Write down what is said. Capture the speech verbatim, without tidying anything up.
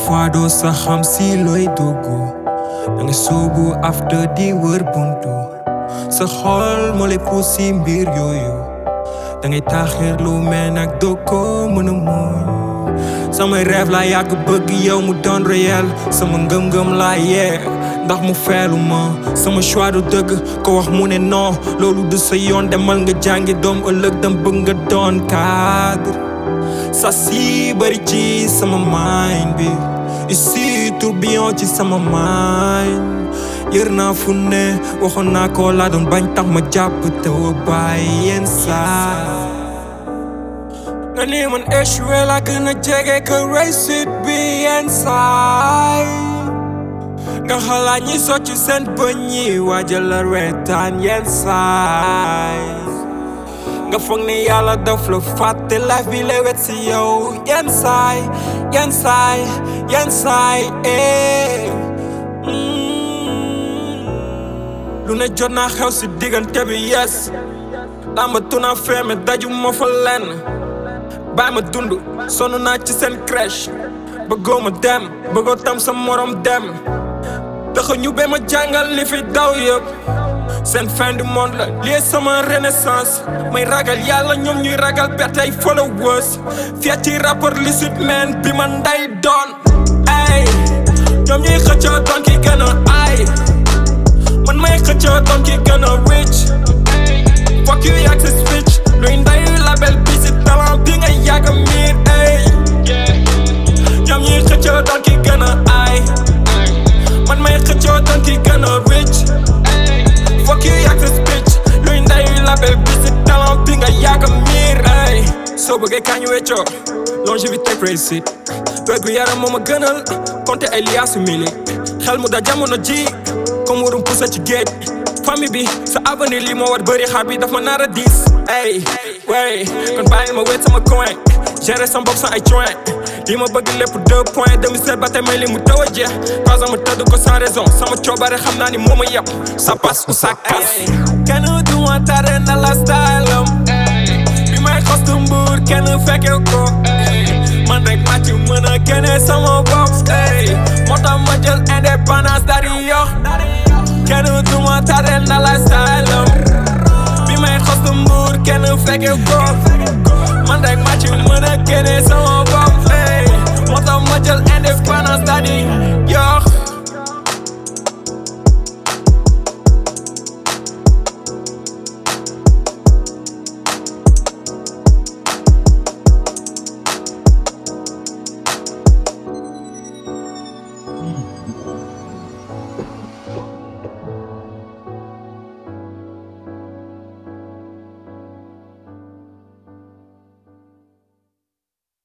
fois doo sa xam si looy dugg danga soobu after di wër buntu sa xol moo lay pousse si mbir yooyu dangay taaxir lu mel nag doo ko mën a muñ samay rêve laa yàgg bëgg yow mu doon réel sama ngëm-ngëm laa yee ndax mu feelu ma sama choix du dëgg ko wax mu ne non loolu du sa yoon demal nga jàngi doom ëllëg dam bëgg nga doon cadre sa si bari ci sama mind bi ici tourbillon ci sama mind yër naa fu ne waxoon naa ko laa doon bañ tax ma jàpp te wa bàyyi yenn saa nga ni man échoué laa gën a jege que réussite bi yenn saay nga xalaat ñi socc seen bëñ ñi waajal la reetaan yenn saay nga foog ne yàlla daf la fàtte life bi lay wet si yow yenn saay yenn saay yenn saay eh lu ne jot naa xew si diggante bi yes daa ma tuna feeme daju ma fa lenn bàyyi ma dund sonn naa ci seen crèche bëggoo ma dem bëggoo tam sa morom dem daxa ñu be ma jàngal li fi daw yëpp seen fin du monde la lii sama renaissance may ragal yàlla ñoom ñuy ragal bett ay followers fiat ci rapport licite man bi ma nday doon ay ñoom ñuy xëccoo doon ki gën a ay man may xëccoo doon ki gën a rich fuck you yàgg sa speech luy ndayu label bi si talent bi nga yàgg miir ay ñoom ñuy xëccoo doon ki gën a ay man may xëccoo doon ki gën a rich fuck you yàgg sa speech luy ndayu label bi si talent bi nga yàgg miir ay soo bëggee kaa ñu weccoo longévité réussite wérgu yaram moo ma gënal compter ay liaasu mili xel mu da jamono ji comme warum poussé ci géej famille bi sa avenir li moo war bëri xaar bi daf ma nar a diis ey wey kon bàyyi ma wet sama coin gérer sama bopp sans ay coin li ma bëgg lépp deux points demi seet ba tey may li mu taw a jeex pas ma tëdd ko sans raison sama coobare xam naa ni moo ma yeb ça passe ou ça casse kenn du ma tare na la style am bi may xostu mbuur kenn fekke ko man rek maa ci mën a génne sama bopp moo tax ma jël indépendance dari yox kenn du ma tare na la style am bi may xostu mbuur kenn fekke ko man rek maa ci mën a génne sama bopp moo tax ma jël indépendance dari